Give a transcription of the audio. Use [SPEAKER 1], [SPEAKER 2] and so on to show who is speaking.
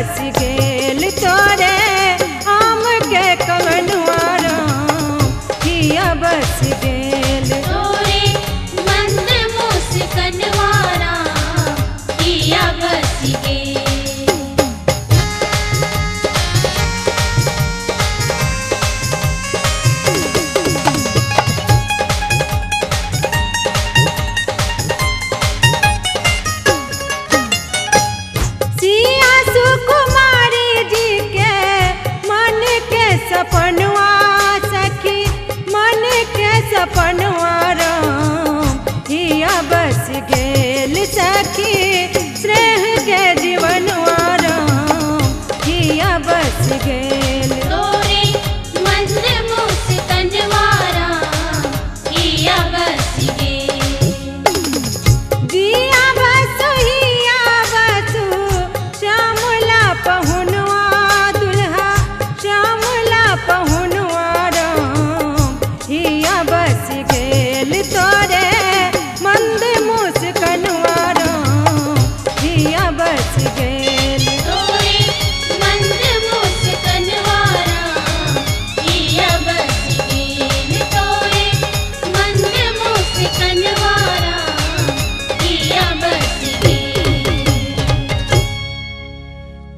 [SPEAKER 1] बस गेल तोरे आम के कवनवा राम हिया बस गेल
[SPEAKER 2] तोरे मंद मुस्कनवा राम हिया बस गेल
[SPEAKER 1] सिया सुकुमारी जी के मन के सपनवा सखी मन के सपनवा राम हिया बस गेल सखी स्नेह के जीवनवा राम हिया बस गेल